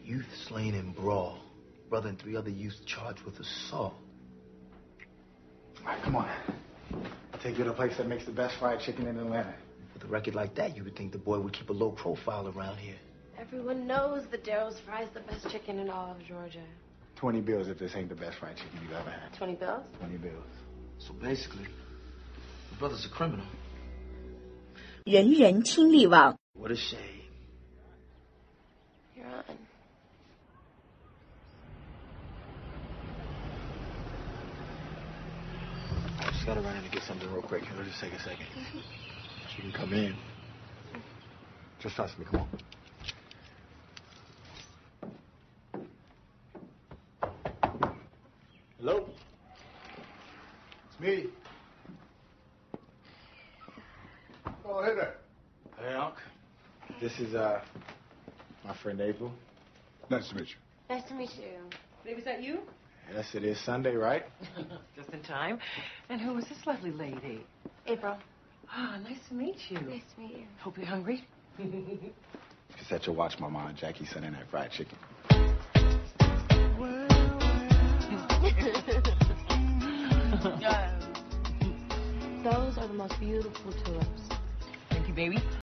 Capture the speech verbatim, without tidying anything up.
Youth slain in brawl. Brother and three other youths charged with assault. All right, come on. I'll take you to a place that makes the best fried chicken in Atlanta. With a record like that, you would think the boy would keep a low profile around here. Everyone knows that Daryl's fries the best chicken in all of Georgia. Twenty bills if this ain't the best fried chicken you've ever had. Twenty bills? Twenty bills. So basically, the brother's a criminal. 人人亲力王。 What a shame. You're on. I just gotta run in and get something real quick. It'll just take a second. You can come in. Just trust me, come on. Hello? It's me. Oh, hey there. Hey, Unc. This is, uh, my friend April. Nice to meet you. Nice to meet you. Babe, is that you? Yes, it is Sunday, right? Just in time. And who is this lovely lady? April. Ah, nice to meet you. Nice to meet you. Hope you're hungry. Just at your watch, Mama and Jackie sending that fried chicken. Those are the most beautiful tulips. Thank you, baby.